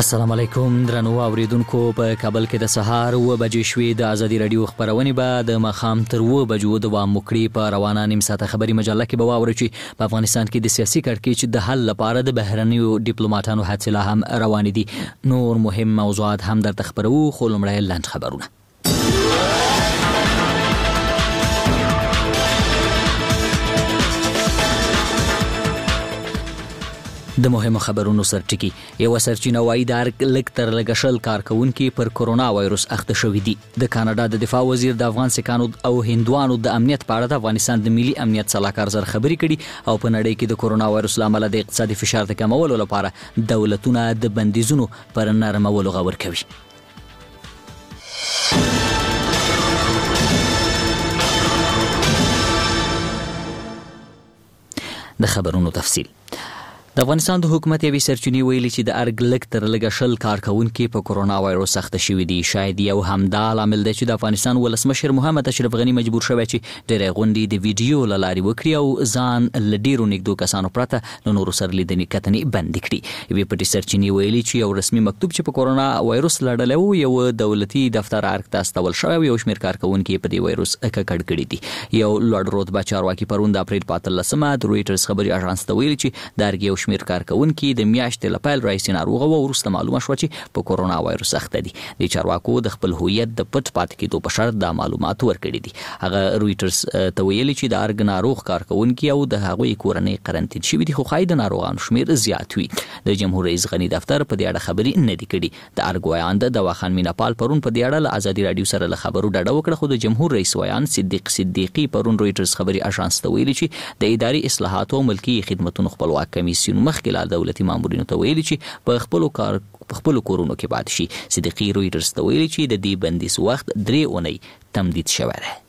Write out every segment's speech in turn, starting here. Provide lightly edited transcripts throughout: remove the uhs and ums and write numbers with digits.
السلام علیکم درنو اوریدونکو. په کابل کې د سهار 9 بجې شوې. د ازادي رادیو خبرونه به د ماښام تر 9 بجو دوام وکړي. په روانه نیم ساعته خبري مجله کې به واورئ چې په افغانستان کې د سیاسي کړکېچ د حل لپاره د بهرنیو ډیپلوماټانو هڅې لا هم روانې دي. نور مهم موضوعات هم درته خبرو، خو لومړی لنډ خبرونه. د مهمو خبرونو سرټکی. یو سرچینه وایي د لږ تر لږه شل کارکونکي پر کورونا وایروس اخته شوي دي. د کاناډا د دفاع وزیر د افغان سکانو او هندوانو د امنیت په اړه د افغانستان د ملي امنیت صلاحکار سره خبرې کړي او په نړۍ کې د کورونا وایروس لامل د اقتصادي فشار د کمولو لپاره دولتونه د بندیزونو پر نرمولو غور کوي. د خبرونو تفصیل. د افغانستان د حکومت یوې سرچینې ویلي چې د ارګ لږ تر لږه شل کارکونکي په کورونا وایروس اخته شوي دي. شاید یو همدا لامل دی چې د افغانستان ولسمشر محمد اشرف غني مجبور شوی چې ډېرې غونډې د ویډیو له لارې وکړي او ځان له ډېرو نږدې کسانو پرته له نورو سره لیدنې کتنې بندې کړي. یوې پټې سرچینې ویلي چې یو رسمي مکتوب چې په کورونا وایروس لړلی و یو دولتي دفتر ارګ ته استول شوی او یو شمېر کارکونکي په دې وایروس ککړ کړي دي. یو لوړ رتبه چارواکي پرون د اپریل په 13مه د رویټرز خبري اژانس ته ویلي چې د ارګ یو شمېر کارکونکي د میاشتې له پیل راهیسې ناروغه و، وروسته معلومه شوه چې په کورونا وایروس اخته دي. د چارواکو د خپل هویت د پټ پاتې کېدو په شرط دا معلومات ورکړي دي. هغه رویټرز ته ویلي چې د ارګ ناروغ کارکونکي او د هغوی کورنۍ قرنطین شوي دي، خو ښایي د ناروغانو شمېر زیات وي. د جمهور رئیس غني دفتر په دې اړه خبرې نه دي کړي. د ارګ ویاند دواخان میناپال پرون په دې اړه له ازادي رادیو سره له خبرو ډډه وکړه، خو د جمهور رئیس ویاند صدیق صدیقي پرون رویټرز خبري اژانس ته ویلي چې د اداري اصلاحاتو او ملکي خدماتو خپلواک کمیسیون مخکې له دولتي مامورینو ته ویلي چې په خپلو کورونو کې پاتې شي. صدیقي رویټرز ته ویلي چې د دې بندیز وخت 3 اونۍ تمدید شوی دی.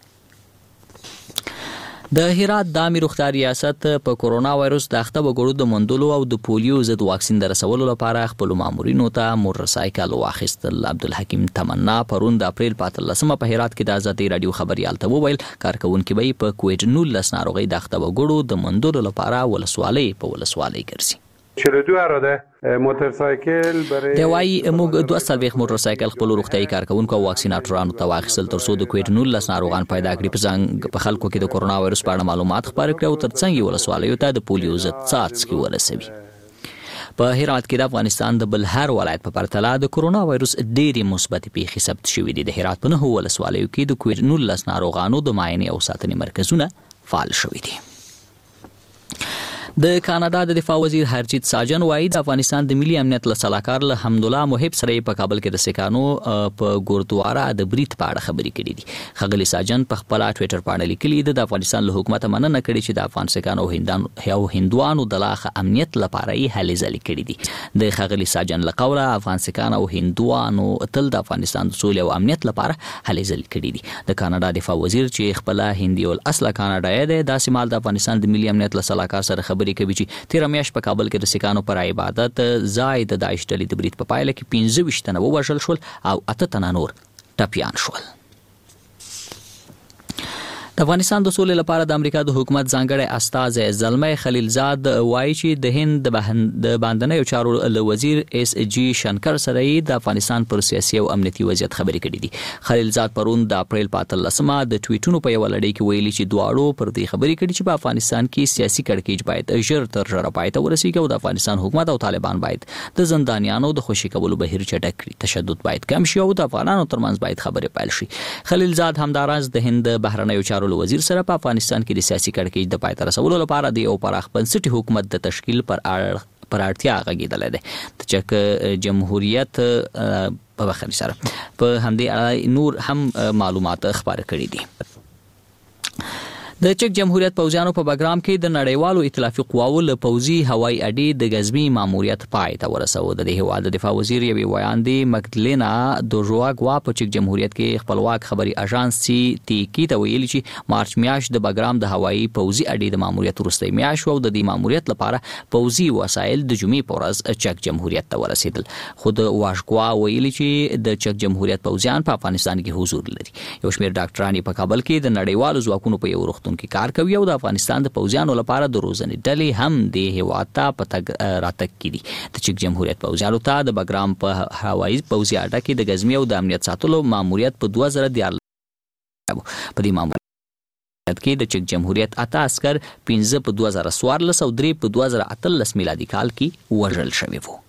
د هرات د عامې روغتیا ریاست په کورونا وایروس د اخته وګړو د موندلو او د پولیو ضد واکسین د رسولو لپاره خپل مامورینو ته موټرسایکل واخیستل. عبدالحکیم تمنا پرون د اپریل په 13مه په هرات کې د ازادي رادیو خبريال ته وویل کارکونکي به په کووډ 19 ناروغي د اخته وګړو د موندلو لپاره ولسوالۍ په ولسوالۍ ګرځي. 42 اراده موټرسایکل برای دی وايي موږ 200 موټرسایکل خپل روغتيایي کارکونکو او واکسیناټورانو ته واخیستل ترڅو د کووډ 19 ناروغان پیدا کړي. په ځان په خلکو کې د کورونا وایروس په اړه معلومات خپاره کړي او ترڅنګ ولسوالیو ته د پولیو ضد څاڅکي ورسوي. په هرات کې د افغانستان د بلهر ولایت په پرتله د کورونا وایروس ډېری مثبت پیښې ثبت شوې دي. د هرات په 9 ولسوالیو کې د کووډ 19 ناروغانو د معاینې او ساتنې مرکزونه فعال شوي دي. د کاناډا د دفاع وزیر هرجیت ساجن وایي د افغانستان د ملي امنیت له صلاحکار له حمدالله محب سره په کابل کې د سکانو په ګوردواره د بریټ په اړه خبرې کړې دي. ښاغلي ساجن په خپل ټویټر باندې لیکلي د افغانستان له حکومت مننه کړې چې د افغان سکانو او هندوانو د لاخه امنیت لپاره یې هلې ځلې کړې دي. د ښاغلي ساجن له قوله افغان سکان او هندوانو تل د افغانستان د سولې او امنیت لپاره هلې ځلې کړې دي. د کاناډا دفاع وزیر چې خپل هندي الاصله کاناډایی دی داسې مال د افغانستان د ملي امنیت له صلاحکار سره خبرې کوي چې تیر میاشت په کابل کې د سکانو پر عبادت ځای د داعش ډلې د بریټ په پایله کې 25 تنه ووژل شول او 8 تنه نور ټپیان شول. د افغانستان د سولې لپاره د امریکا د حکومت ځانګړی استازی زلمه خلیلزاد وایي چې د هند د باندنیو چارو له وزیر اس جی شنکر سره د افغانستان پر سیاسي او امنیتي وضعیت خبرې کړې دي. خلیلزاد پرون د اپریل په 13مه د ټویټونو په یو لړۍ کې ویلي چې دواړو پر دې خبرې کړې چې په افغانستان کې سیاسي کړکېچ باید ژر تر ژره پای ته ورسیږي او د افغانستان حکومت او طالبان باید د زندانیانو د خوشي کولو بهیر چټک کړي. تشدد باید کم شي او د افغانانو ترمنځ باید خبرې پیل شي. خلیلزاد همداراز د هند بهرنیو چارو وزیر سره په افغانستان کې د سیاسي کړکېچ د پای ته رسولو لپاره د یو پراخ بنسټي حکومت د تشکیل پر اړتیا غږېدلی دی. د چک جمهوریت په بخښنې سره په همدې اړه نور هم معلومات خپاره کړي دي. د چک جمهوریت پوځیانو په بګرام کې د نړیوالو ائتلافي قواو له پوځي هوایي اډې د غزبي ماموریت پای ته ورسوه. د هیواد د دفاع وزیر یوې ویاندې مګدلینا دوژواګوا په چک جمهوریت کې خپلواک خبري اژانس سی تی کی ته ویلي چې مارچ میاشت د بګرام د هوایي پوځي اډې د ماموریت وروستۍ میاشت او د دې ماموریت لپاره پوځي وسایل د جمعې په ورځ چک جمهوریت ته ورسېدل. خو د واژګوا ویلي چې د چک جمهوریت پوځیان په افغانستان کې حضور لري. یو شمېر ډاکټران په کابل کې د نړیوالو ځواکونو په یو روغتون ساتونکو کار کوي او د افغانستان د پوځیانو لپاره د روزنې ډلې هم د هیواد ته په تګ راتګ کړي. د چک جمهوریت پوځیانو ته د بګرام په هوایي پوځي اډه کې د غزنی او د امنیت ساتلو ماموریت په 2014 په دې ماموریت کې د چک جمهوریت 8 عسكر 15 په 2014 او 3 په 2018 میلادي کال کې وژل شوي وو.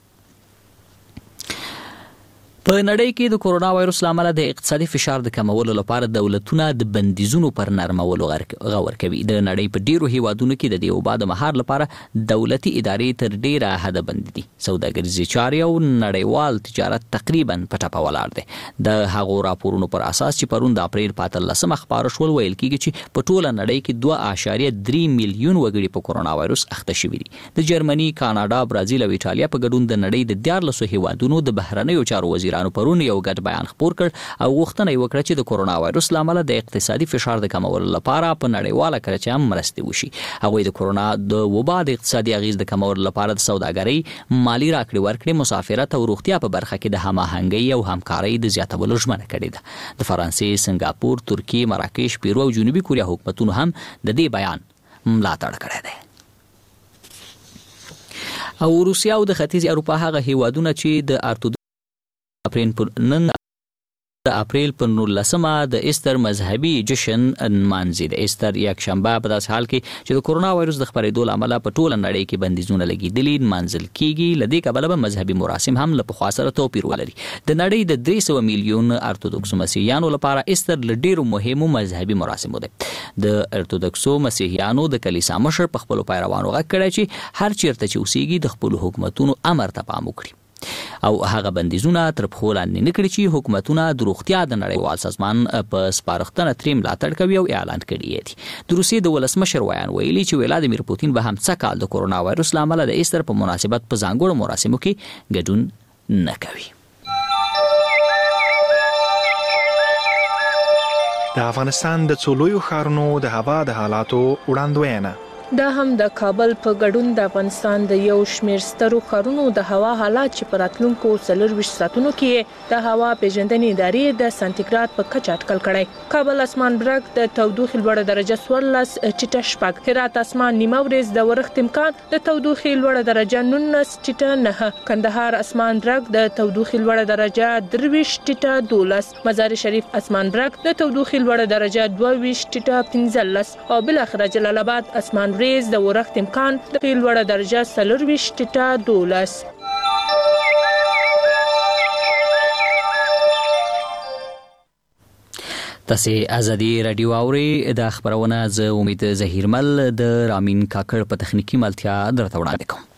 په نړۍ کې د کورونا وایروس لامل د اقتصادي فشار د کمولو لپاره دولتونه د بندیزونو پر نرمولو غور کوي. د نړۍ په ډیرو هیوادونو کې د دې وبا د مهار لپاره دولتي ادارې تر ډیره حد بندي دي. سوداګریزي چارې او نړیوال تجارت تقریبا په ټپه ولاړ دي. د هغو راپورونو پر اساس چې پرون د اپریل په 13 خبره شول ویل کیږي چې په ټوله نړۍ کې 2.3 میلیون وګړي په کورونا وایروس اخته شوي دي. د جرمني، کاناډا، برازیل او ایټالیا په ګډون د نړۍ د 14 هیوادونو د بهرنیو چارو وزیرانو پرون یو ګډ بیان خپور کړ او غوښتنه یې وکړه چې د کورونا وایروس لامل د اقتصادي فشار د کمولو لپاره په نړیواله کچه هم مرستې وشي. هغوی د کورونا د وبا د اقتصادي اغیز د کمولو لپاره د سوداګرۍ، مالی راکړې ورکړې، مسافرت او روغتیا په برخه کې د هماهنګۍ او همکارۍ د زیاتولو ژمنه کړې ده. د فرانسې، سنگاپور، ترکیه، مراکش، پیرو او جنوبي کوریا حکومتونو هم د دې بیان ملاتړ کړی دی. او روسیا او د ختیځ اروپا هغه هیوادونه چې د اپریل پر 19 د ایستر مذهبي جشن نمانځي. د ایستر یک شنبه په داس حال کې چې د کورونا وایروس د خپرېدو لامل په ټوله نړۍ کې بندیزونه لګیدلي نمانځل کیږي. لدې کبله به مذهبي مراسم هم له پخوا سره توپیر ولري. د نړۍ د 300 میلیون ارتودوکس مسیحیانو لپاره ایستر له ډیرو مهمو مذهبي مراسمو ده. د ارتودوکسو مسیحیانو د کلیسا مشر په خپل پیروانو غږ کړی چې هر چیرته چې اوسېږي د خپل حکومتونو امر ته پام وکړي او هغه بندیزونه تر پښو لاندې نه کړي چې حکومتونه د روغتیا د نړیوال سازمان په سپارښتنه ترې ملاتړ کوي او اعلان کړی دی. د روسیې د ولسمشر ویلي چې ولادیمیر پوتین به هم څه کال د کورونا وایروس لامل د ایستر په مناسبت په ځانګړو مراسمو کې ګډون نه کوي. د افغانستان د څو لویو ښارونو د هوا د حالاتو وړاندوینه. دا هم د کابل په ګډون د افغانستان د یو شمېر سترو ښارونو د هوا حالات چې په راتلونکو 24 ساعتونو کې د هوا پیژندنې ادارې د سانتیګراد په کچه اټکل کړی. کابل اسمان برګ د تودوخې لوړه درجه 14 ټیټه شپږ، هرات اسمان نیمه ورځ د ورښت امکان د تودوخې لوړه درجه 19 ټیټه 9، کندهار اسمان برګ د تودوخې لوړه درجه 23 ټیټه 12، مزار شریف اسمان برګ د تودوخې لوړه درجه 22 ټیټه 15 او بل اخر جلال آباد اسمان ریز د ورښت امکان د لوړه درجه 24 ټیټه 12. تاسو ازادي رادیو اوري د خبرونه ز امید زهیرمل د رامین کاکړ په تخنیکی ملتیا درته وړاندې کوم.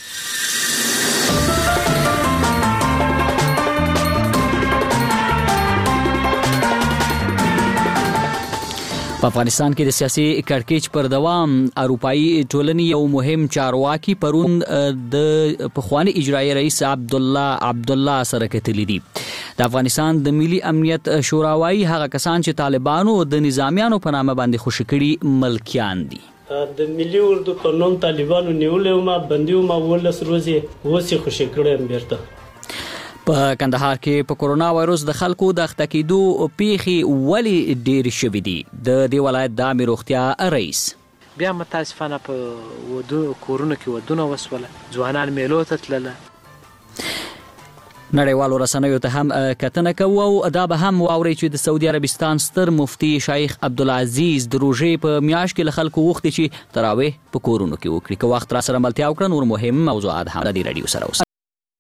په افغانستان کې د سیاسي کړکېچ پر دوام اروپאי ټولنې یو مهم چارواکي پرون د پخوانی اجرایی رئیس عبدالله سره کتلی دي. د افغانستان د ملي امنیت شورا وايي هغه کسان چې طالبانو د نظامیانو په نامه باندې خوشکړي ملکیان دي. د ملي اردو په نوم طالبانو نیولې ما بندي ما ولس روزي وسی خوشکړي بیرته. په کندهار کې په کورونا وایروس د خلکو د اخته کېدو پیښې ولې ډېرې شوې دي. د دې ولایت د عامې روغتیا رئیس بیا متاسفانه په کورونو کې ودونه وسوله، ځوانان میلو ته تلله. نړیوالو رسنیو ته هم کتنه کوو او دا به هم واوري چې د سعودي عربستان ستر مفتي شیخ عبدالعزیز د روژې په میاشت کې له خلکو وغوښتي چې تراویح په کورونو کې وکړي. که وخت را سره ملتیا وکړه نور مهم موضوعات هم د رادیو سره اوس.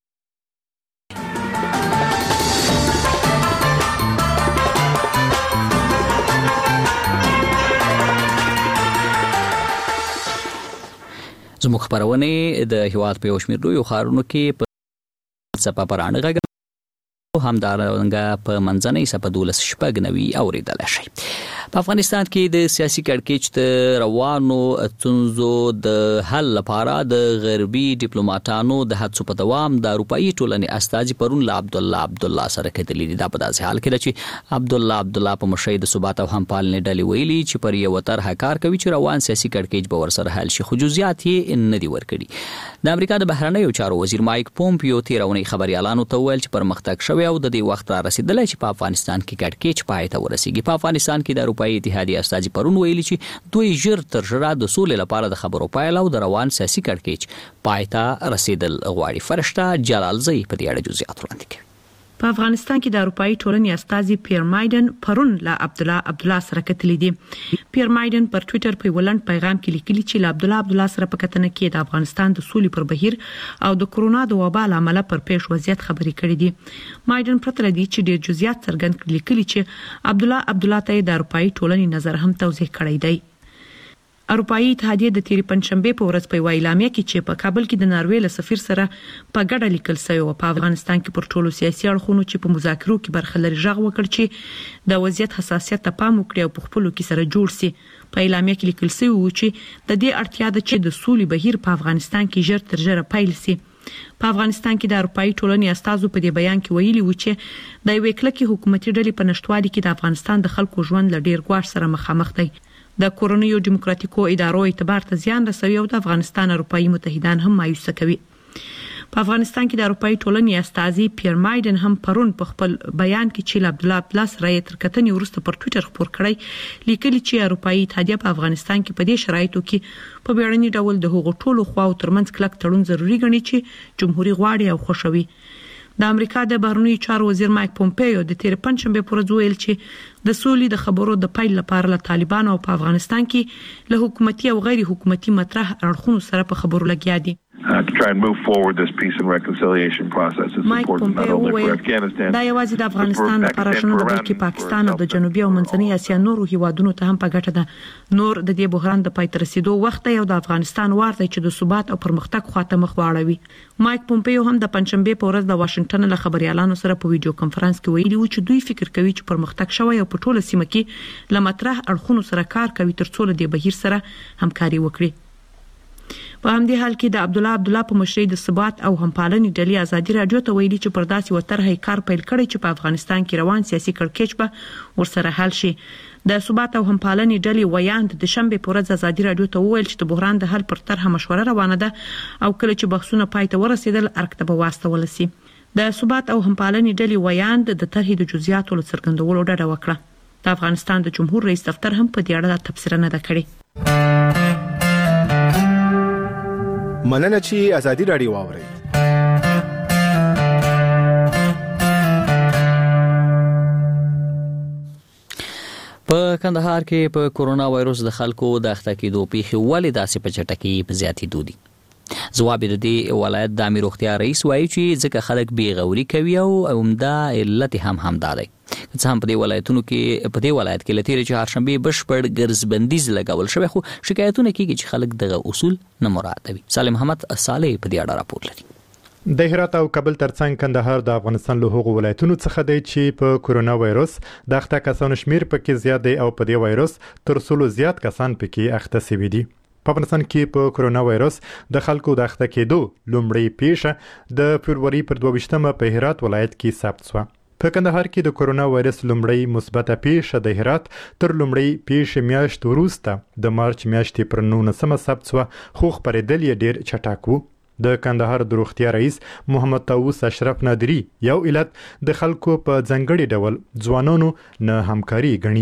زموږ خبرونه د هیواد په یو شمېر لویو ښارونو کې په څپه پرانه غږ همدارنګه په منځنۍ څپه 12 شپږ نوي اوریدل شي. په افغانستان کې د سیاسي کړکېچ د روانو ستونزو د حل لپاره د غربي ډیپلوماټانو د هڅو په دوام د اروپאי ټولنې استازي پرون له عبدالله سره کتلي دي. دا په داسې حال کې چې عبدالله په مشرۍ د ثبات او همپالنې ډلې ویلي چې پر یو طرحه کار کوي چې روان سیاسي کړکېچ به ورسره حل شي، خو جزئیات یې نه دي ورکړي. د امریکا د بهرنیو چارو وزیر مایک پومپیو تیرونی خبريالانو ته ویل چې پرمختګ شوی او د دې وخت را رسیدلی چې په افغانستان کې کړکېچ پای ته ورسیږي. په افغانستان کې د اروپאי اتحادیه استازي پرون ویلي چې دوی ژر تر ژره د سولې لپاره د خبرو پیل او د روان سیاسي کړکېچ پای ته رسیدل غواړي. فرشته جلالزی په دې اړه جزئیات وړاندې کوي. په افغانستان کې د اروپאי ټولنې استازي پیر مایدن پرون له عبدالله سره کتلې دي. پیر مایدن پر ټوئیټر په ولند پیغام کې لیکلي چې له عبدالله سره په کتنه کې د افغانستان د سولې پر بهیر او د کرونا د وبا لامل پر پیښ وضعیت خبرې کړې دي. مایدن پرته لدی چې ډیر جزئیات څرګند لیکلي چې عبدالله ته د اروپאי ټولنې نظر هم توضیح کړی دی. اروپאי اتحادیه د تیری پنځشنبه په ورځ په ویلامه کې چې په کابل کې د ناروې له سفیر سره په ګډه لیکل شوی او په افغانستان کې پر ټولو سیاسي اړخونو چې په مذاکرو کې برخه لري ژغ وکړ چې د وضعیت حساسیت ته پام وکړي او په خپلو کې سره جوړ شي. په اعلامیه کې لیکل شوی و چې د دې اړتیا ده چې د سولې بهیر په افغانستان کې ژر تر ژره پیل شي. په افغانستان کې د اروپאי ټولنې استازو په دې بیان کې ویلي و چې د یو کلکې حکومتي ډلې په نشټوالي کې د افغانستان د خلکو ژوند له ډیر ګواښ سره مخامخ دی. د کورونیو دیموکراتیکو ادارو اعتبار ته زیان رسوي او د افغانستان اروپאי متحدان هم مایوسه کوي. په افغانستان کې د اروپאי ټولنې استازي پیر مایدن هم پرون په خپل بیان کې چې عبدالله سره تر کتنې وروسته پر ټوئیټر خبر کړی لیکلي چې اروپאי اتحادیه په افغانستان کې په دې شرایطو کې په بیړني ډول د هغو ټولو خواو ترمنځ کلک تړون ضروری ګڼي چې جمهوریت غواړي او خوشوي. د امریکا د بهرنیو چارو وزیر مایک پومپیو د تیر پنځشنبه پر ورځ ویل چې د سولې د خبرو د پیل لپاره له طالبان او په افغانستان کې له حکومتي او غیر حکومتي مطرح اړخونو سره په خبرو لګیا دي. to try and move forward this peace and reconciliation process is important not only for Afghanistan دا یوازې د افغانستان لپاره شنه د بلکې پاکستان او د جنوبي او منځنۍ اسیا نورو هیوادونو ته هم په ګټه ده. نور د دې بحران د پای ته رسیدو وخت دی او د افغانستان وار دی چې د ثبات او پرمختګ خواته مخ واړوي. مایک پومپیو هم د پنځشنبه په ورځ د واشنگټن له خبريالانو سره په ویډیو کانفرنس کې ویلي و چې دوی فکر کوي چې پرمختګ شوی او په ټوله سیمه کې له مطرح اړخونو سره کار کوي ترڅو له دې بهیر سره همکاري وکړي. په همدې حال کې د عبدالله په مشرۍ د ثبات او همپالنې ډلې ازادي رادیو ته ویلي چې پر داسې وترهي کار پیل کړی چې په افغانستان کې روان سیاسي کړکېچ به ورسره حل شي. د ثبات او همپالنې ډلې ویاند د شنبه په ورځ ازادي رادیو ته وویل چې د بحران د حل پر طرحه مشوره روانه ده او کله چې بحثونه پای ته ورسېدل ارګ ته واستول شي. د ثبات او همپالنې ډلې ویاند د طرحې د جزئیاتو له څرګندولو ډډه وکړه. د افغانستان د جمهور رئیس دفتر هم په دې اړه تبصره نه ده کړې. مننه چې ازادي رادیو واوري. په کندهار کې په کورونا وایروس د خلکو د اخته کېدو پیښې ولې داسې په چټکۍ په زیاتېدو دي؟ ځواب د دې ولایت د امیر روغتیا رئیس وایي چې ځکه خلک بېغوري کوي او عمده علت هم همدا دی. څه هم په دې ولایت کې له تېرې چهارشنبې بشپړ ګرځبندیز لګول شوی خو شکایتونه کېږي چې خلک دغه اصول نه مراعاتوي. سالم محمد صالح په دې اړه راپور لري. د هرات او کابل ترڅنګ کندهار د افغانستان له هغو ولایتونو څخه دی چې په کورونا وایروس د اخته کسانو شمیر پکې زیات دی او په دې وایروس تر څلو زیات کسان پکې اخته شوي دي. په افغانستان کې په کورونا وایروس د خلکو د اخته کېدو لومړی پیښه د فبروري پر 22مه په هرات ولایت کې ثبت شوه. په کندهار کې د کورونا وایرس لومړی مثبته پیښه د هرات تر لومړی پیښې میاشت وروسته د مارچ میاشتې پر 19مه ثبت شوه خو خپرېدل یې ډېر چټک و. د کندهار د روغتیا رئیس محمد طاووس اشرف نادری یو علت د خلکو په ځانګړي ډول ځوانانو نه همکاري ګڼي.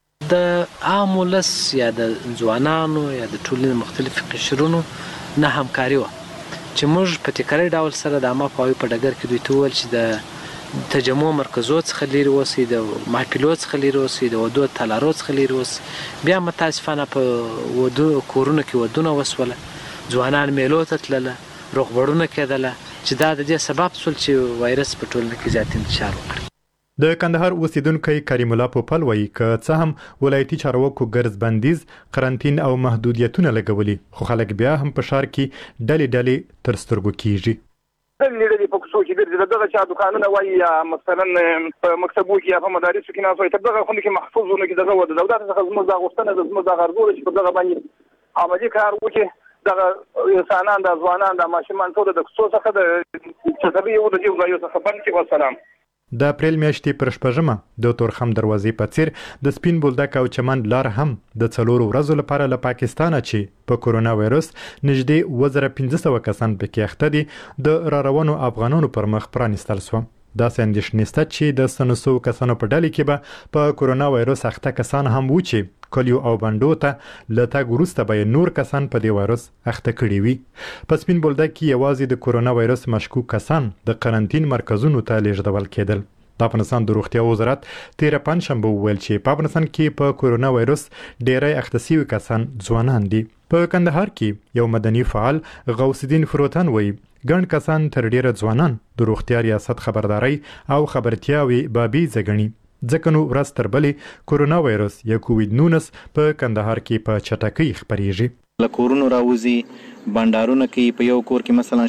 د عام ولس یا د ځوانانو یا د ټولنې مختلف قشرونو نه همکاري وه چې موږ په تکراري ډول سره د عامه پوهاوي په ډګر کې دوی ته وویل چې د تجمع مرکزو څخه لرې اوسئ، د محفلو څخه لرې اوسئ، د ودو تالارو څخه لرې اوسئ. بیا متاسفانه په کورونو کې ودونه وسوله، ځوانان میلو ته تلله، روغبړونه کېدله چې دا د دې سبب شول چې وایرس په ټولنه کې زیات انتشار وکړي. د کندهار اوسیدونکی کریم الله پوپل وایي که څه هم ولایتي چارواکو ګرځبندیز، قرنطین او محدودیتونه لګولي خو خلک بیا هم په ښار کې ډلې تر سترګو کیږي. ډلې په کوڅو کې ګرځي، دغه چا دکانونه وایي یا مثلا په مکتبو کې یا په مدارسو کې ناست وي، تر دغه خوند کې محفوظ ونه کې دغه د دولت څخه زموږ دا غوښتنه ده، زموږ دا غرض چې په دغه باندې عملي کار وکړي. دغه انسانان د ځوانان د ماشومان ټول د کوڅو څخه د چترۍ او د دې ځایو څخه بند کړي. والسلام. د اپریل میاشتې پر 6مه د تورخم دروازې په څیر د سپین بولدک او چمن لار هم د 4 ورځو لپاره له پاکستانه چې په کورونا وایرس نږدې 1500 کسان پکې اخته دي د راروانو افغانانو پر مخ پرانیستل شو. داسې اندېښنې شته چې د سنوسو کسانو په ډله کې به په کورونا وایروس اخته کسان هم و چې کلیو او بندو ته له تګ وروسته به نور کسان په دې وایروس اخته کړي وي. په سپین بولدک کې یوازې د کورونا وایروس مشکوک کسان د قرنطین مرکزونو ته لیږدول کېدل. د افغانستان د روغتیا وزارت تیر پنځشنبه وویل چې په افغانستان کې په کورونا وایروس ډېری اخته شوي کسان ځوانان دي. په کندهار کې یو مدني فعال غوث الدین فروتن وایي ګڼ کسان تر ډیره ځوانان د روغتیا ریاست خبرداري او خبرتیاوي بابیزه ګڼي. ځکه نو ورځ تر بلې کورونا وایروس یا کووید-19 په کندهار کې په چټکۍ خپریږي. له کورونو راوځي، بانډارونه کوي، په یو کور کې مثلا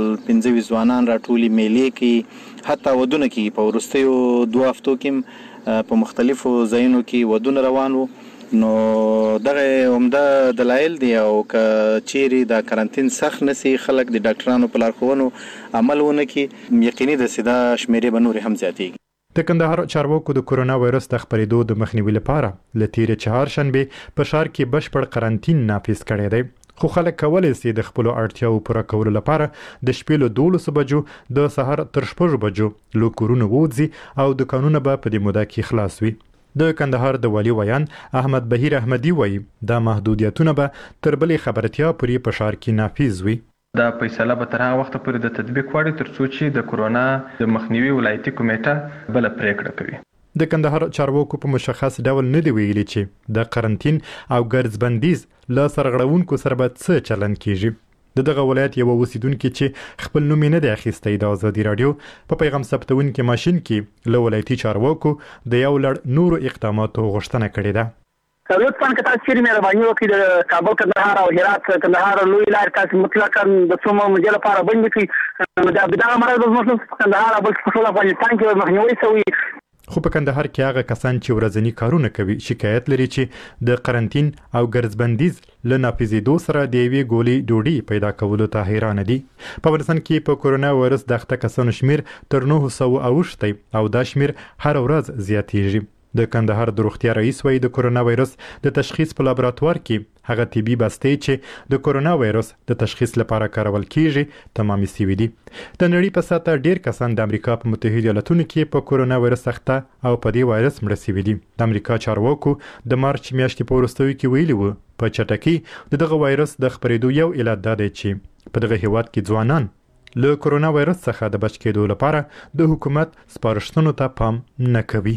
15 ځوانان راټولي، میلې کوي، حتی ودونه کوي. په وروستیو 2 هفتو کې په مختلفو ځایونو کې ودونه روان وو. نو دغه عمده دلایل دي او که چیرې د کرنټین سخت نسی خلک د ډاکټرانو په لارښوونو عمل ونه کړي، یقیني ده چې دا شمیرې به نورې هم زیاتېږي. د کندهار چارواکو د کورونا وایروس د خپرېدو د مخنیوي لپاره له تیرې چهارشنبې په ښار کې بشپړ قرنطین نافذ کړی دی. خو خلک کولی شي د خپلو اړتیاو پوره کولو لپاره د شپې له 12 بجو د سهار تر 6 بجو له کورونو ووځي او دکانونه به په دې موده کې خلاص وي. د کندهار د والي ویان احمد بهیر احمدي وایي دا محدودیتونه به تر بلې خبرتیا پورې په ښار کې نافذ وي. دا فیصله به تر هغه وخته پورې د تطبیق وړي تر څو چې د کورونا د مخنیوي ولایتي کمیټه بل پریکړه کوي. د کندهار چارواکو په مشخص ډول نه دی ویلي چې د قرنطین او ګرځ بندیز له سرغړونکو سره به څه چلند کیږي. دغه ولایت یو اوسیدونکو چې خپل نوم نه دی اخیستی د ازادي رادیو په پیغام ثبتونکو ماشين کې له ولایتي چارواکو د یو لړ نورو اقداماتو غوښتنه کړې ده. لطفاً که تاسو چیرې مهرباني وکړئ د کابل کندهار او هرات کندهار لوی لارې تاسو مطلقاً د څو مودې لپاره بندې کړئ. دا مرض زموږ په کندهار او بلکې په ټول افغانستان کې مخنیوي شوی. خو په کندهار کې هغه کسان چې ورځنی کارونه کوي شکایت لري چې د قرنطین او ګرځبندیز له نافذېدو سره د یوې ګولې ډوډۍ پیدا کولو ته حیران دي. په افغانستان کې په کورونا وایرس د اخته کسانو شمیر تر 900 اوښتی او دا شمیر هر ورځ زیاتیږي. د کندهار د روغتیا رئیس وایي د کورونا وایرس د تشخیص په لابراتوار کې هغه طبي بستې چې د کورونا وایرس د تشخیص لپاره کارول کیږي تمامي شوي دي. د نړۍ په سطحه ډیر کسان د امریکا په متحده ایالاتونو کې په کورونا وایرس اخته او په دې وایرس مړه شوي دي. د امریکا چارواکو د مارچ میاشتې په وروستیو کې ویلي وو په چټکۍ دغه وایرس د خپرېدو یو علت دا دی چې په دغه هیواد کې ځوانان له کورونا وایرس څخه د بچ کېدو لپاره د حکومت سپارښتنو ته پام نه کوي.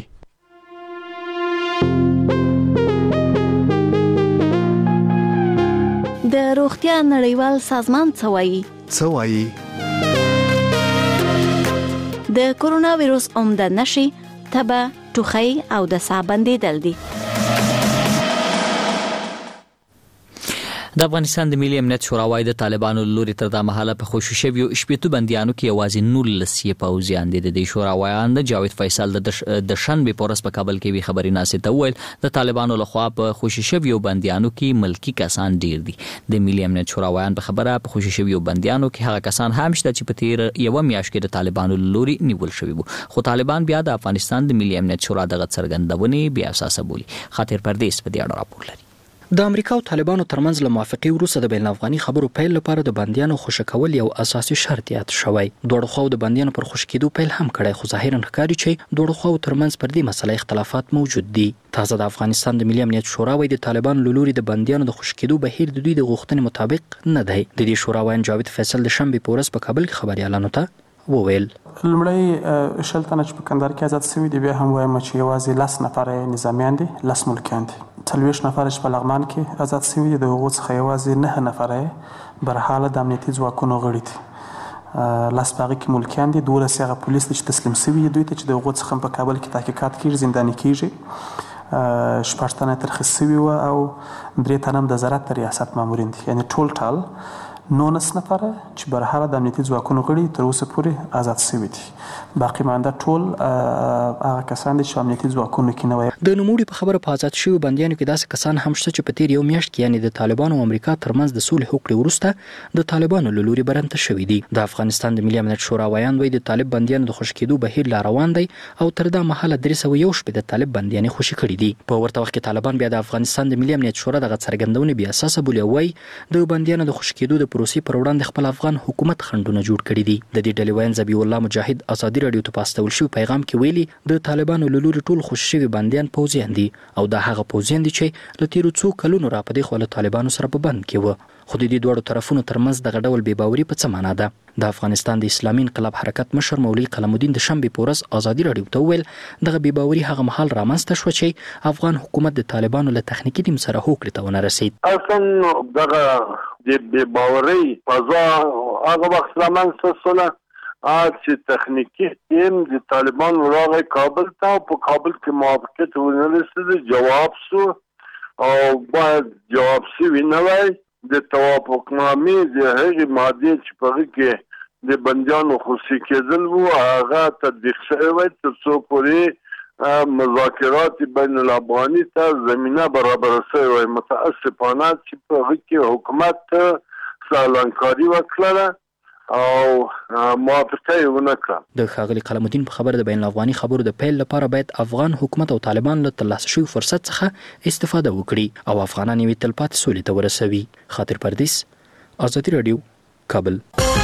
د روغتیا نړیوال سازمان څه وایي؟ د کورونا وایروس عمده نښې تبه، ټوخی او د ساه بندیدل دي. د افغانستان د ملي امنیت شورا وايي د طالبانو لوري تر دا مهاله په خوشو شویو شپېتو بندیانو کې یوازې 19 پوځیان دي. د شورا ویان د جاوید فیصل د شنبې په ورځ په کابل کې وی خبري ناسې ته ویل د طالبانو لخوا په خوشو شویو بندیانو کې ملکی کسان ډیر دي. د ملي امنیت شورا ویان په خبره په خوشو شویو بندیانو کې هغه کسان هم شته چې په تیر یو میاشت کې د طالبانو لوري نیول شوی وو، خو طالبان بیا د افغانستان د ملي امنیت شورا دغه څرګندونې بیا اساسه بولی. خاطر پردیس په دې اړه راپور لري. د امریکا او طالبانو ترمنځ له موافقې وروسته د بین افغاني خبرو پیل لپاره د بندیانو خوشی کول یو اساسي شرط یاد شوی. دوه خو د بندیانو پر خوشی کېدو پیل هم کړی، خو ظاهرا ښکاري چې دوه خو ترمنځ پر دې مسله اختلافات موجود دي. تازه د افغانستان د ملي امنیت شورا وایي د طالبانو لوري د بندیانو د خوشی کېدو بهیر د دوی د غوښتنې مطابق نه دی. د دې شورا وایي جاوید فیصل د شنبې په ورځ په کابل کې خبريالانو ته وویل لمړی شلتنه چې په کندهار کې آزاد شوي دي، بیا هم وایم چې یوازې 10 نفر نظامیان دي، 10 ملکیان دي. 40 نفر چې په لغمان کې آزاد شوي دي، د هغو څخه یوازې 9 نفر برحاله د امنیتي ځواکونو غړي دي. 10 په هغې کې ملکیان دي، 12 هغه پولیس دي چې تسلیم شوي دي دوی ته، چې د هغو څخه په کابل کې تحقیقات کېږي، زنداني کېږي. 6 تنه ترخیص شوي وو او 3 تنه هم د زراعت د ریاست مامورین دي. یعنې ټول 19 نفره چې برحاله د امنیتي ځواکونو غړي تر اوسه پورې آزاد شوي دي. باقي مانده ټول هغه کسان دي چې امنیتي ځواکونو کې نه وي. د نوموړي په خبره په آزاد شوي بندیانو کې داسې کسان هم شته چې په تیر یو میاشت کې یعنی د طالبانو او امریکا ترمنځ د صلح هوکړې وروسته د طالبانو له لوري برمته شوي دي. د افغانستان د ملي امنیت شورا ویان وایي د طالب بندیانو د خوشي کېدو بهیر لا روان دی او تر دا مهاله 301 د طالب بندیانې خوشي کړي دي. په ورته وخت کې طالبان بیا د افغانستان د ملي امنیت شورا دغه څرګندونې بیا اساسه بولي، وایي د بندیانو د خوشي کېدو د پروسې پر وړاندې خپل افغان حکومت خنډونه جوړ کړي دي. د دې ډلې ویاند ذبیح الله مجاهد ازادي رادیو ته پاستول شوی پیغام کې ویلي د طالبانو له لوري ټول خوشي شوي بندیان پوځیان دي او دا هغه پوځیان دي چې له تیرو څو کلونو راپدې خو له طالبانو سره په بند کې وو. خو د دې دواړو طرفونو ترمنځ دغه ډول بې باوري په څه معنا ده؟ د افغانستان د اسلامي انقلاب حرکت مشر مولوي قلم الدین د شنبې په ورځ ازادي رادیو ته وویل دغه بې باوري هغه مهال رامنځته شوه چې افغان حکومت د طالبانو له تخنیکي ټیم سره هوکړې ته ونه رسید. اصلا دغه د بې باورۍ فضا هغه وخت رامنځته شوله چې تخنیکي ټیم د طالبانو راغی کابل ته او په کابل کې موافقت ونه رسېد، جواب شو او باید جواب شوي نه وای. د توافقنامې د هغې مادې چې په هغې کې د بندیانو خوشي کېدل وو هغه تطبیق شوی وای تر څو پورې مذاکرات بین الافغاني ته زمینه برابره شوې وای. متاسفانه چې په هغې کې حکومت سالانکاري وکړله او موافقه یې ونه کړه. د ښاغلي قلم الدین په خبره د بین الافغاني خبرو د پیل لپاره باید افغان حکومت او طالبان له ترلاسه شوي فرصت څخه استفاده وکړي او افغانان یوې تلپاتې سولې ته ورسوي. خاطر پردیس، ازادي رادیو، کابل.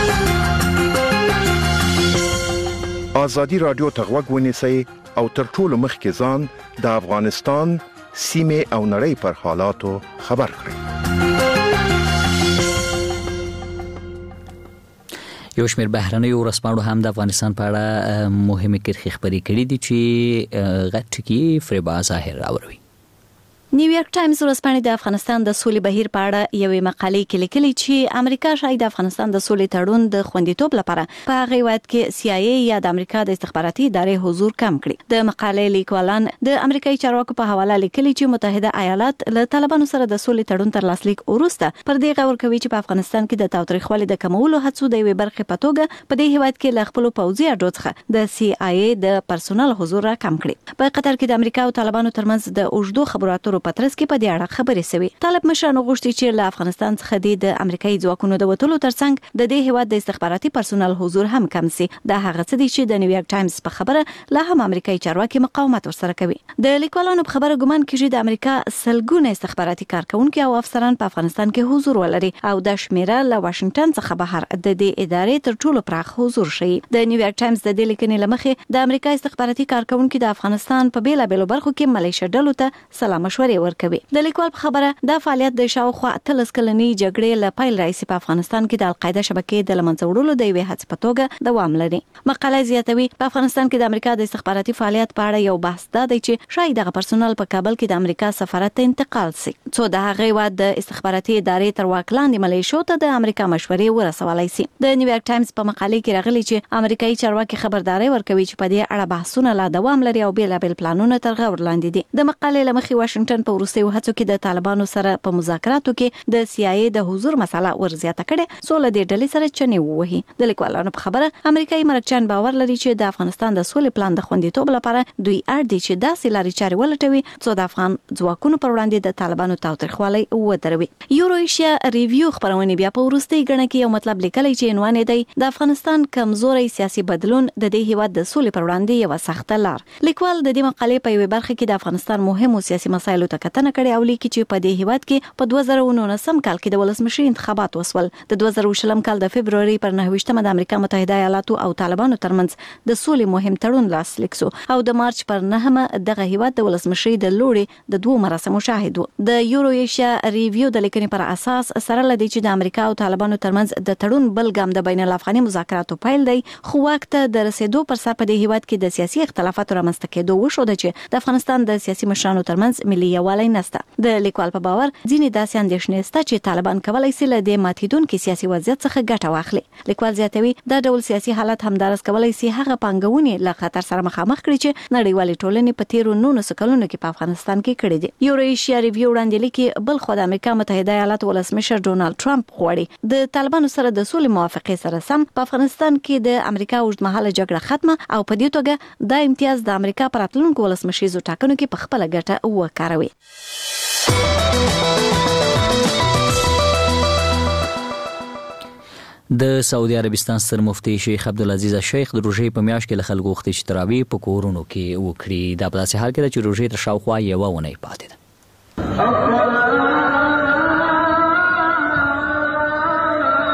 ازادي رادیو ته غوږ ونیسئ او تر ټولو مخکې ځان د افغانستان سیمې او نړۍ پر حالاتو خبر کړئ. یو شمېر بهرنیو ورځپاڼو هم د افغانستان په اړه مهمې کرښې خپرې کړي دي چې غټ ټکي فریب ظاهر راوړي. نیویارک ټایمز ورځپاڼې د افغانستان د سولې بهیر په اړه یوې مقالې کې لیکلي چې امریکا شاید د افغانستان د سولې تړون د خوندیتوب لپاره په هغه وخت کې CIA یا د امریکا د استخباراتي ادارې حضور کم کړي. د مقالې لیکوالان د امریکایي چارواکو په حواله لیکلي چې متحده ایالات له طالبانو سره د سولې تړون تر لاسلیک وروسته پر دې غور کوي چې په افغانستان کې د تاوتریخوالي د کمولو هڅو د یوې برخې په توګه په دې هیواد کې له خپل پوځي اډو څخه د CIA د پرسونل حضور را کم کړي. په قطر کې د امریکا او طالبانو ترمنځ د اوږدو خبرو اترو په ترڅ کې په دې اړه خبرې شوې. طالب مشرانو غوښتي چې له افغانستان څخه د امریکایي ځواکونو د وټولو ترڅنګ د دې هیواد د استخباراتي پرسونل حضور هم کم سي. دا هغه څه دي چې د نیویارک ټایمز په خبره لا هم امریکایي چارواکي مقاومت ورسره کوي. د لیکوالانو په خبره ګمان کیږي د امریکا سلګونه استخباراتي کارکونکو او افسران په افغانستان کې حضور ولري او د شمیره له واشنگټن څخه بهر د دې ادارې تر ټولو پراخ حضور شي. د نیویارک ټایمز د دې لیکنې لمخې د امریکا استخباراتي کارکونکو د افغانستان په بیلابېلو برخو کې ملیشه ډلو ته سلا مشورې ورکوي. د لیکوال په خبره دا فعالیت د شاوخوا 13 کلنې جګړې له پیل راځي په افغانستان کې د القاعده شبکې د لمنځه وړلو د یوې هڅې په توګه دوام لري. مقاله زیاتوي په افغانستان کې د امریکا د استخباراتي فعالیت په اړه یو بحث دا دی چې شاید دغه پرسونل په کابل کې د امریکا سفارت ته انتقال شي څو د هغه وخت د استخباراتي ادارې تر واک لاندې ملیشو ته د امریکا مشورې ورسولای شي. د نیویارک ټایمز په مقاله کې راغلي چې امریکایي چارواکي خبرداري ورکوي چې په دې اړه بحثونه لا دوام لري او بیلابل پلانونه تر غور لاندې دي. د مقالې لمخې واشنگټن په وروستیو هڅو کې د طالبانو سره په مذاکراتو کې د CIA د حضور مسله ورزیاته کړي څو له دې ډلې سره چنې ووهي. د لیکوالانو په خبره امریکایي مرکچیان باور لري چې د افغانستان د سولې پلان د خوندیتوب لپاره دوی اړ دي چې داسې لارې چارې ولټوي څو د افغان ځواکونو پر وړاندې د طالبانو تاوتریخوالی ودروي. یورو ایشیا ریویو خبرونه بیا په وروستي غڼه کې یو مطلب لیکلی چې عنوان دی د افغانستان کمزوري سیاسي بدلون د دې هیواد د سولې پر وړاندې یو سخته لار. لیکوال د دې مقالې په یوه برخه کې د افغانستان مهمو سیاسي مسایلو ته کتنه کړې او لیکي چې په دې هیواد کې په 2019 کال کې د ولسمشر انتخابات وسول. د 2020 کال د فبرवरी پر 9 د امریکا متحده ایالاتو او طالبانو ترمنځ د سولې مهم تړون لاسلیک شو او د مارچ پر 9 دغه هیواد د ولسمشر د لوړې د دوه مراسمو شاهد و. د یورو ایشیا ریویو د لیکنې پر اساس سره لدی چې د امریکا او طالبانو ترمنځ د تړون بل ګام د بین الافغاني مذاکراتو پیل دی خو وخت د رسیدو پر سر په دې هیواد کې د سیاسي اختلافاتو رامنځته کېدو وشو چې د افغانستان د سیاسي مشرانو ترمنځ ملي یووالی نشته. د لیکوال په باور ځینې داسې اندېښنې شته چې طالبان کولای شي له دې ماتیدونکو سیاسي وضعیت څخه ګټه واخلي. لیکوال زیاتوي دا ډول سیاسي حالت همدارس کولای شي هغه پانګونې له خطر سره مخامخ کړي چې نړیوالې ټولنې په تیرو 19 کلونو کې په افغانستان کې کړي دي. یورو ایشیا ریویو وړاندې لیکي بل خو د امریکا متحده ایالاتو ولسمشر ډونالد ټرمپ غواړي د طالبانو سره د سولې موافقې سره سم په افغانستان کې د امریکا اوږدمهاله جګړه ختمه او په دې توګه د امتیاز د امریکا پر راتلونکو ولسمشریزو ټاکنو کې په خپل ګټه وکاروي. د سعودي عربستان ستر مفتي شیخ عبدالعزیز شیخ د روژې په میاشت کې له خلکو غوښتي چې تراویح په کورونو کې وکړي. دا په داسې حال کې ده چې روژې تر شاوخوا یوه اونۍ پاتې ده.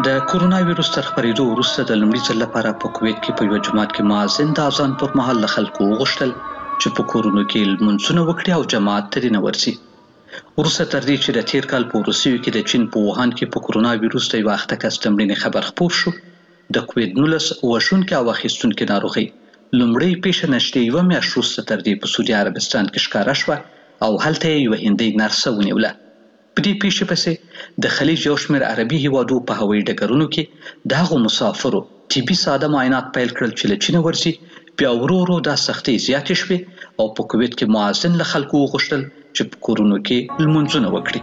د کورونا وایروس تر خپرېدو وروسته د لومړي ځل لپاره په کویت کې په یو جماعت کې مؤذن د اذان پر مهال له خلکو وغوښتل چې په کورونو کې لمونځونه وکړي او جماعت ته نه ورسي. وروسته تر دې چې د تیر کال په روسیې کې د چین په ووهان کې په کورونا وایروس د یو اخته کس د مړینې خبر خپور شو، د کووید 19 وژونکي او اخیستونکي ناروغي لومړی پیښه نشته یوه میاشت وروسته تر دې په سعودي عربستان کې ښکاره شوه او هلته یې یوه هندۍ نرسه ونیوله. په دې پیښې پسې د خلیج یو شمېر عربي هیوادو په هوایي ډګرونو کې د هغو مسافرو طبي ساده معاینات پیل کړل چې له چینه ورځي. بیا ورو ورو دا سختۍ زیاتې شوې او په کووید کې مؤذن له خلکو وغوښتل چې په کورونو کې لمونځونه وکړي.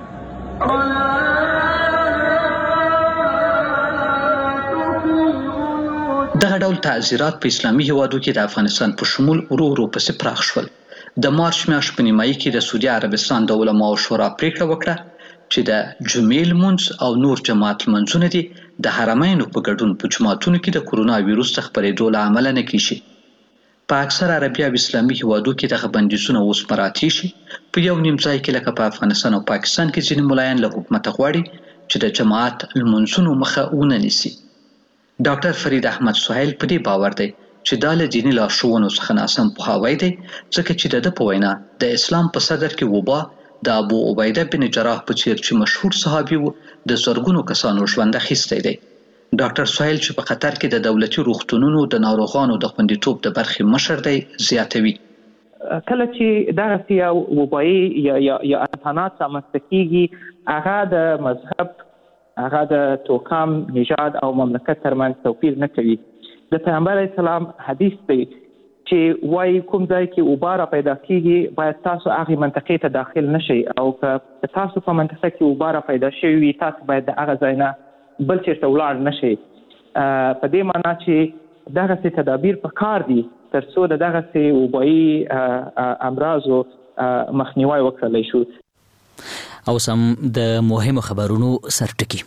دغه ډول تعزیرات په اسلامي هیوادو کې د افغانستان په شمول ورو ورو پسې پراخ شول. د مارچ میاشت په نیمایي کې د سعودي عربستان د علماو شورا پریکړه وکړه چې د جمعې لمونځ او نور جماعت لمونځونه دي د حرمینو په ګډون په جوماتونو کې د کورونا وایروس څخه خپرېدو له امله نه کیږي. په اکثر عربي او اسلامي هیوادو کې دغه بندیزونه اوس مراعات شي. په یو نیم ځای کې لکه په افغانستان او پاکستان کې ځینې ملایان له حکومته غواړي چې د جماعت لمونځونو مخه ونه نیسي. ډاکټر فرید احمد سهیل په دې باور دی چې دا له دیني لارښوونو څخه ناسم پوهاوی دی، ځکه چې د ده په وینا د اسلام په صدر کې وبا د ابو عبیده بن جراح په څیر چې مشهور صحابي و د زرګونو کسانو ژوند اخیستی دی. ډاکټر سهیل چې په قطر کې د دولتي روغتونونو د ناروغانو د خوندیتوب د برخې مشر دی زیاتوي. کله چې دغسې یو وبایي یا امکانات رامنځته کېږي هغه د مذهب، هغه د توکم، نژاد او مملکت ترمنځ توپیر نه کوي. د پیغمبر علیه السلام حدیث دی چې وایي کوم ځای کې وبا را پیدا کېږي باید تاسو هغې منطقې ته داخل نشئ، او که تاسو په منطقه کې وبا را پیدا شوي وي تاسو باید د هغه ځای نه بل چېرته ولاړ نشئ. په دې معنا چې دغسې تدابیر پکار دي تر څو د دغسې وبایي امراضو مخنیوی وکړلی شو. اوس هم د مهمو خبرونو سرټکي.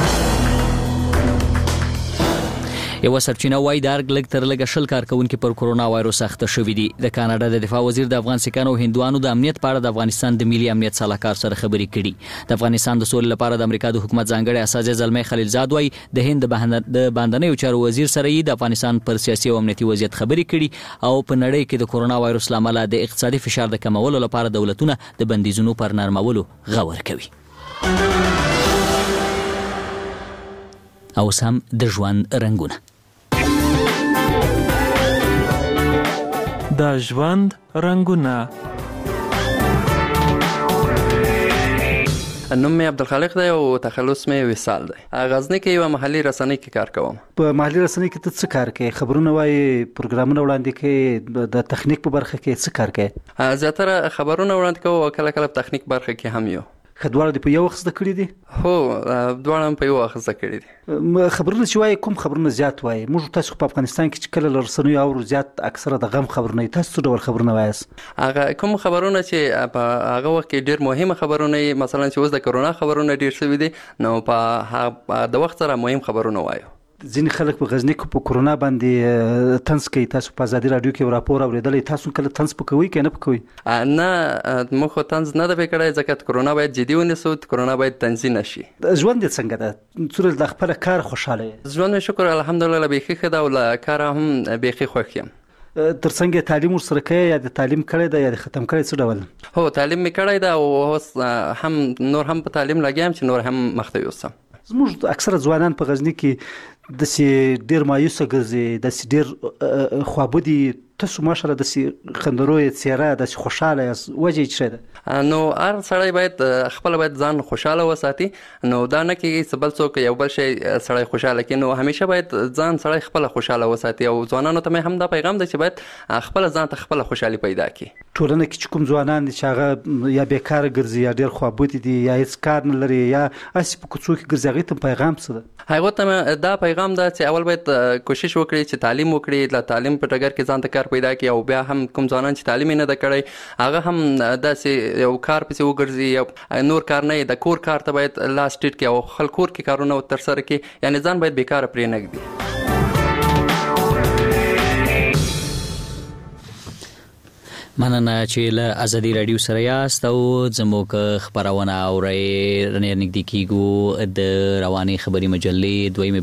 یو سرچینه وایي د ارګ لږ تر لږه 10 کارکونکي پر کورونا وایروس اخته شوي دي. د کاناډا د دفاع وزیر د افغان سیکانو هندوانو د امنیت په اړه د افغانستان د ملي امنیت صلاحکار سره خبرې کړي. د افغانستان د سولې لپاره د امریکا د حکومت ځانګړی استازی زلمي خلیلزاد وایي د هند د باندنیو چارو وزیر سره یې د افغانستان پر سیاسي او امنیتي وضعیت خبرې کړي او په نړۍ کې د کورونا وایروس لامل د اقتصادي فشار د کمولو لپاره دولتونه د بندیزونو پر نرمولو غور کوي. اوس هم د ژوند رنګونه. د ژوند رنګونه. نوم مې عبدالخالق دی او تخلص مې وصال دی. غزني کې یو محلي رسنۍ کې کار کوم. په محلي رسنۍ کې ته څه کار کوې؟ خبرونه وایي، پروګرامونه وړاندې کوې، د تخنیک په برخه کې څه کار کوې؟ زیاتره خبرونه وړاندې کوم او کله کله په تخنیک برخه کې هم یو. دواړه په یو وخت زده کړي دي؟ هو، دواړه هم په یو وخت زده کړي دي. خبرونه چې وایي کوم خبرونه زیات وایي؟ موږ تاسو په افغانستان کې چې کله له رسنیو اورو زیات اکثره د غم خبرونه، تاسو څه ډول خبرونه وایاست؟ هغه کوم خبرونه چې په هغه وخت کې ډېر مهمه خبرونه، مثلا چې اوس د کرونا خبرونه ډېر شوي دي، نو په د وخت سره مهم خبرونه وایو. ځینې خلک په غزني کې په کورونا باندې طنز کوي. تاسو په ازادي راډیو کې راپور اوریدلی، تاسو کله طنز پکوئ که نه پکوئ؟ نه، موږ خو طنز نه ده پې کړی، ځکه کورونا باید جدي ونیسو، کورونا باید طنزي نه شي. ژوند دې څنګه ده؟ څومره د خپل کار خوشحاله یې؟ ژوند مې شکر الحمدلله بیخي ښه ده او له کاره هم بیخي خوښ یم. تر څنګه تعلیم ورسره کوي یا د تعلیم کړی ده یا د ختم کړی څه ډول؟ هو، تعلیم مې کړی ده او اوس هم نور هم په تعلیم لګیا یم چې نور هم مخته یوسم. زموږ اکثره ځوانان په غزني کې داسې ډېر مایوسه ګرځي، داسې ډېر خوابدي. تاسو ماشاءالله داسې خندرویه څېره، داسې خوشحاله یاست، وجه یې څه ده؟ نو هر سړی باید خپله باید ځان خوشحاله وساتي. نو دا نه کېږي چې بل څوک یو بل شی سړی خوشحاله کړي، نو همیشه باید ځان سړی خپله خوشحاله وساتي. او ځوانانو ته مې هم دا پیغام دی چې باید خپله ځان ته خپله خوشحالي پیدا کړي. ټولنه کې چې کوم ځوانان دي چې هغه یا بیکاره ګرځي یا ډېر خوابدي دي یا هېڅ کار نه لري یا هسې په کوڅو کې ګرځي، هغوی ته پیغام څه ده؟ هغوی ته دا پیغام ده چې اول باید کوشش وکړي چې تعلیم وکړي، له تعلیم په ډګر کې ځان ته کار پیدا کړي. او بیا هم کوم ځوانان چې تعلیم یې نه ده کړی هغه هم داسې یو کار پسې وګرځي، یا نور کار نه، د کور کار ته باید لاس ټیټ کړي او خپل کور کې کارونه ترسره کړي، یعنې ځان باید بیکاره پرې نه ږدي. مننه چې له ازادي رادیو سره یاست او زموږ خبرونه اورئ. نږدې کیږو د رواني خبري مجلې دویمه